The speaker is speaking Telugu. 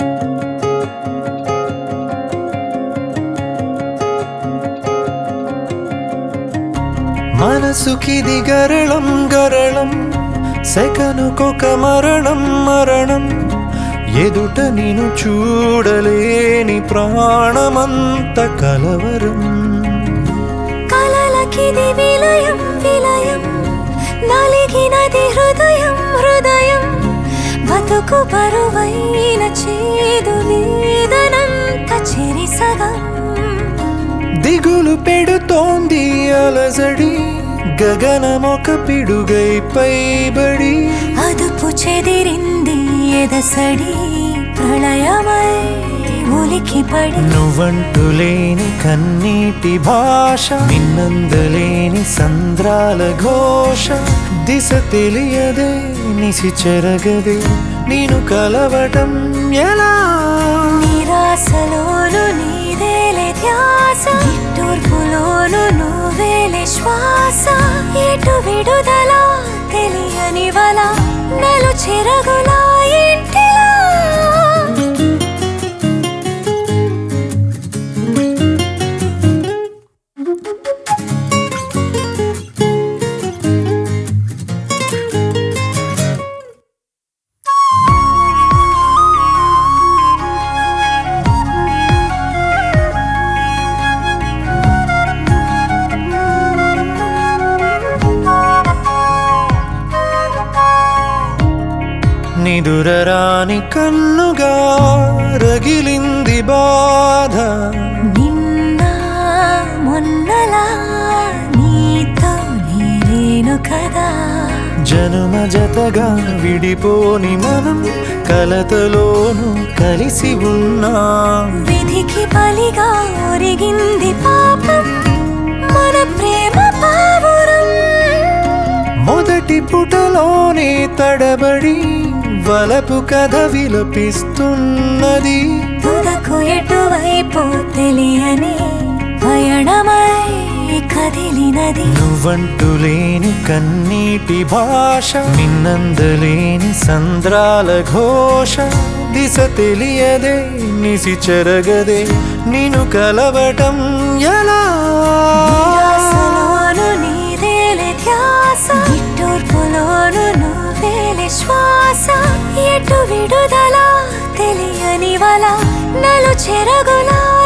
మనసుకిది గరళం గరళం సెకనుకొక మరణం మరణం ఎదుట నిను చూడలేని ప్రాణమంత కలవరం కలలకిది విలయం విలయం నలిగినది హృదయం హృదయం బతుకు బరువైన చేదు వేదనంత చెరిసగం దిగులు పెడుతోంది అలజడి గగనమొక పిడుగై పైబడి అదుపు చెదిరింది ఎదసడి ప్రళయమై ఉలికిపడి నువ్వంటులేని కన్నీటి భాష నిన్నందలేని సంద్రాల ఘోష దిశ తెలియదే నిసి చెరగదే నేను కలవటం ఎలా నిరాశలోను నీదేలే ధ్యాస నిట్టూర్పులోను నువ్వేలే శ్వాస ఎటు విడుదల తెలియని వల నలు చెరగులా ఇంటిలా నిదురరాని కన్నుగా రగిలింది బాధ నిన్న మొన్నలా నీతో నీలేను కదా జనుమ జతగా విడిపోని మనం కలతలోను కలిసి ఉన్నాం విధికి బలిగా ఒరిగింది పాపం మన ప్రేమ పావురం మొదటి పుటలోనే తడబడి వలపు కథ విలపిస్తున్నది తుదకు ఎటువైపు తెలియని పయణమై కదిలినది నువ్వంటులేని కన్నీటి భాష నిన్నందలేని సంద్రాల ఘోష దిశ తెలియదే నిసి చెరగదే నిన్ను కలవటం ఎలా నిరాశలోను నీదేలే ధ్యాస నిట్టూర్పులోను నువ్వేలే శ్వాస ఎటు విడుదల తెలియని వల నలు చెరగులా